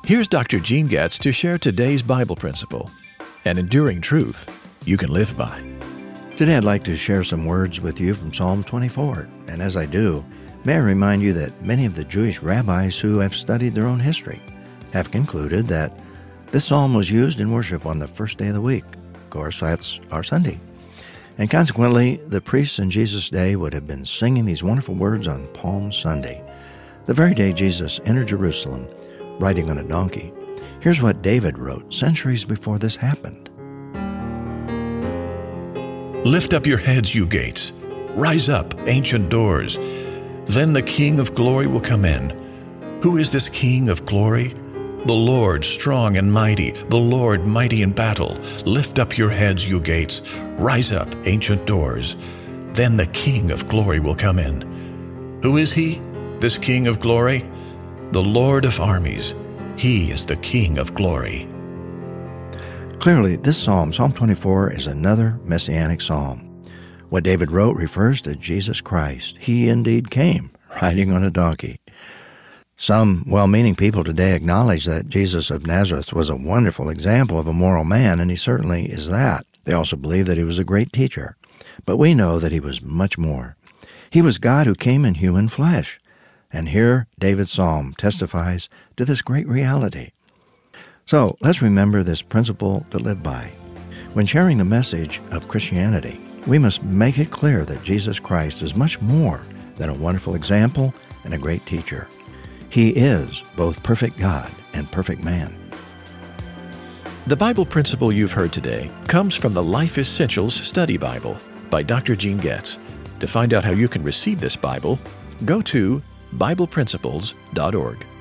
Here's Dr. Gene Getz to share today's Bible principle, an enduring truth you can live by. Today I'd like to share some words with you from Psalm 24, and as I do, may I remind you that many of the Jewish rabbis who have studied their own history have concluded that this psalm was used in worship on the first day of the week. Of course, that's our Sunday. And consequently, the priests in Jesus' day would have been singing these wonderful words on Palm Sunday, the very day Jesus entered Jerusalem, riding on a donkey. Here's what David wrote centuries before this happened. Lift up your heads, you gates. Rise up, ancient doors. Then the King of glory will come in. Who is this King of glory? The Lord strong and mighty, the Lord mighty in battle. Lift up your heads, you gates. Rise up, ancient doors. Then the King of glory will come in. Who is he, this King of glory? The Lord of armies. He is the King of glory. Clearly, this psalm, Psalm 24, is another messianic psalm. What David wrote refers to Jesus Christ. He indeed came, riding on a donkey. Some well-meaning people today acknowledge that Jesus of Nazareth was a wonderful example of a moral man, and he certainly is that. They also believe that he was a great teacher. But we know that he was much more. He was God who came in human flesh. And here, David's psalm testifies to this great reality. So, let's remember this principle to live by. When sharing the message of Christianity, we must make it clear that Jesus Christ is much more than a wonderful example and a great teacher. He is both perfect God and perfect man. The Bible principle you've heard today comes from the Life Essentials Study Bible by Dr. Gene Getz. To find out how you can receive this Bible, go to BiblePrinciples.org.